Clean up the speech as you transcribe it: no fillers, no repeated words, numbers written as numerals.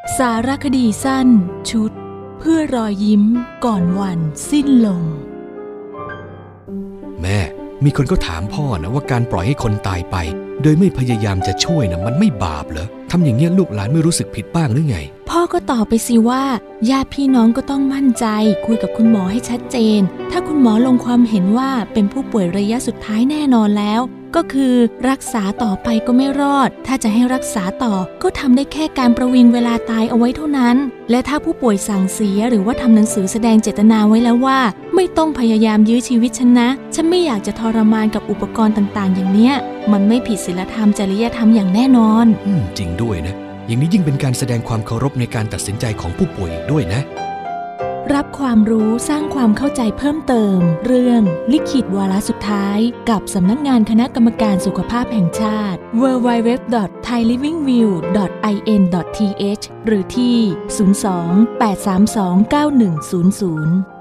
สารคดีสั้นชุดเพื่อรอยยิ้มก่อนวันสิ้นลมแม่มีคนก็ถามพ่อนะว่าการปล่อยให้คนตายไปโดยไม่พยายามจะช่วยนะมันไม่บาปเหรอทำอย่างเงี้ยลูกหลานไม่รู้สึกผิดบ้างหรือไงพ่อก็ตอบไปสิว่าญาติพี่น้องก็ต้องมั่นใจคุยกับคุณหมอให้ชัดเจนถ้าคุณหมอลงความเห็นว่าเป็นผู้ป่วยระยะสุดท้ายแน่นอนแล้วก็คือรักษาต่อไปก็ไม่รอดถ้าจะให้รักษาต่อก็ทำได้แค่การประวิงเวลาตายเอาไว้เท่านั้นและถ้าผู้ป่วยสั่งเสียหรือว่าทำหนังสือแสดงเจตนาไว้แล้วว่าไม่ต้องพยายามยื้อชีวิตฉันนะฉันไม่อยากจะทรมานกับอุปกรณ์ต่างๆอย่างเนี้ยมันไม่ผิดศีลธรรมจริยธรรมอย่างแน่นอนจริงด้วยนะอย่างนี้ยิ่งเป็นการแสดงความเคารพในการตัดสินใจของผู้ป่วยอีกด้วยนะรับความรู้สร้างความเข้าใจเพิ่มเติมเรื่องลิขิตวาระสุดท้ายกับสำนักงานคณะกรรมการสุขภาพแห่งชาติ www.thailivingview.in.th หรือที่ 02-832-9100